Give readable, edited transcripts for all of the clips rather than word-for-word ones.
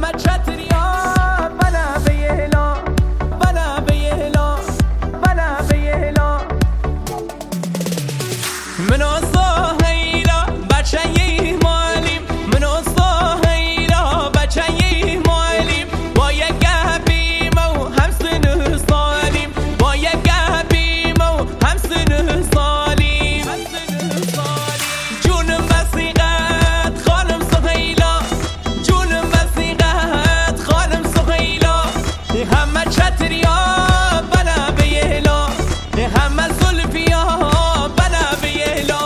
محمد چتریا بنا به یهلا بنا به یهلا بنا به یهلا من الظهيرة بچه مالیم من الظهيرة بچه مالیم با یک گبیم و همسن سالیم با یک گبیم و همسن سالیم جونم بسیقت خانم سهیلا جونم بسیقت خانم سهیلا محمد چتریا بنا به یهلا محمد زلفیا بنا به یهلا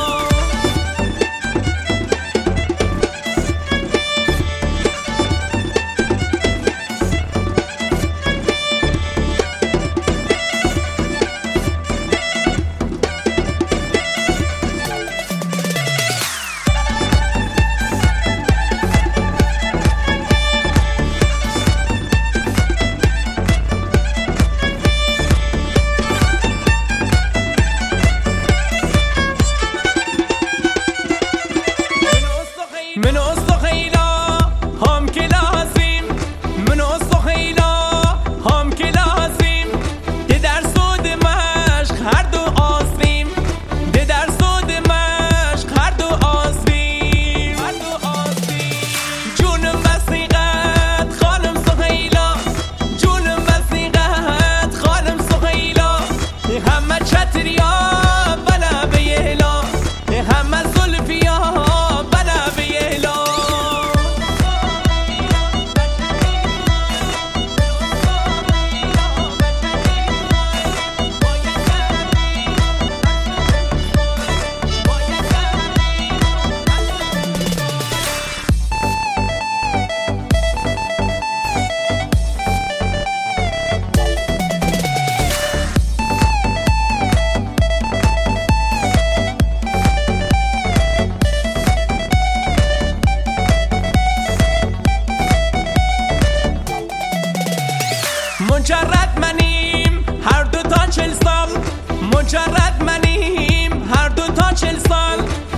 من الظهيرة هم كلاسيم من الظهيرة هم كلاسيم ده در سود مشق هر دو آسیم ده در سود مشق هر دو آسیم جونم بسیقت خانم سهیلا جونم بسیقت خانم سهیلا محمد چتریا بنا به یهلا محمد زلفیا بنا به یهلا مجرد منیم هر دو تا 40 سال مجرد منیم هر دو تا 40 سال